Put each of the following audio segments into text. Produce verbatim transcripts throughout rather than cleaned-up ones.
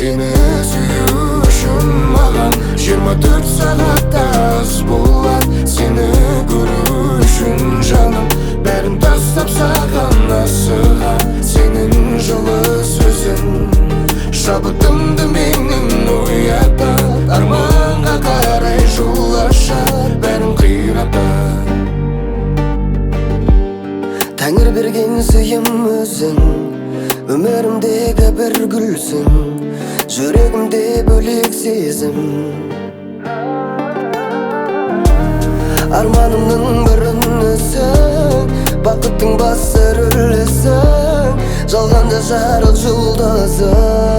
Seni suyuşum mağan жыйырма төрт сағатта аз болат. Seni көрүшүн жаным бәрін тастап саған асыға. Сенің жылы сөзің шабытымды менің оятат. Арманға қарай жол ашар бәрін қиратат. Тәңір берген сыйым өзің, өмірімдегі бір гүлсің, жүрегімде бөлек сезім. Арманымның бір үнісің, бақыттың басы рөлісің, жалғанда жарық жұлдызы.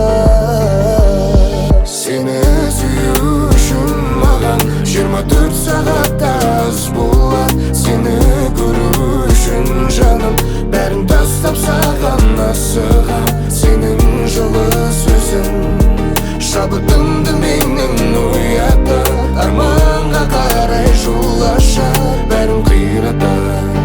Сені сүю үшін маған жиырма төрт сағатта аз болат. Сені көру үшін жаным бәрін тастап саған асыға. Сенің жылы сөзің шабытымды менің оятат. Арманға қарай жол ашар бәрін қиратат.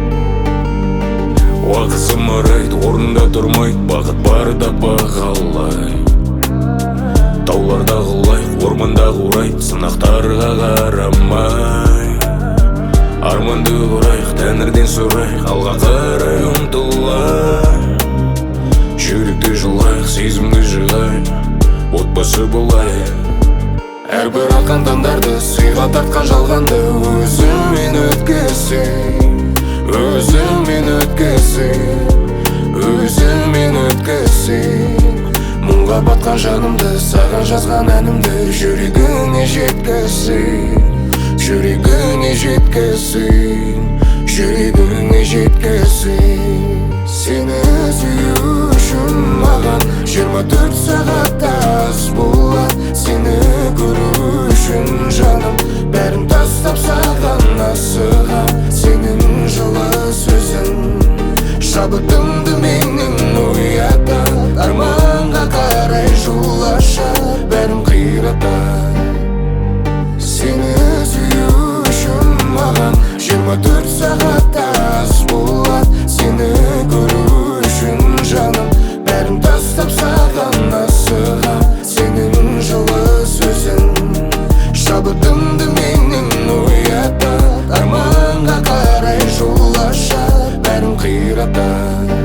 Уақыт зымырайды, орнында тұрмайды, бақыт барда бағалай. Тауларда құлай, орманда қурайды, сынақтарға қарамай. Арманды құрайық, тәңірден сұрайық, алға қарай ұмтылайық. Жүректі жылайық, сезімді жығайық, отбасы болайық. Әрбір атқан таңдарды сыйға тартқан жалғанды өзіңмен өткізсең, өзіңмен өткізсең, өзіңмен өткізсең. Мұңға батқан жанымды саған жазған әнімді жүрегіңе жеткізсең, жүрегіңе жеткізсең, жүрегіңе жеткізсең. Сені сүю үшін маған жиырма төрт сағатта аз болат. Сені көру үшін жаным бәрін тастап саған асыға. Сенің жылы сөзің шабытымды менің оятат. Арманға қарай жол ашар бәрін қиратат. Сені сүю үшін маған жиырма төрт сағатта аз болат. Сені көру үшін жаным бәрін тастап саған асыға. Сенің жылы сөзің шабытымды менің оятат. Арманға қарай жол ашар бәрін қиратат.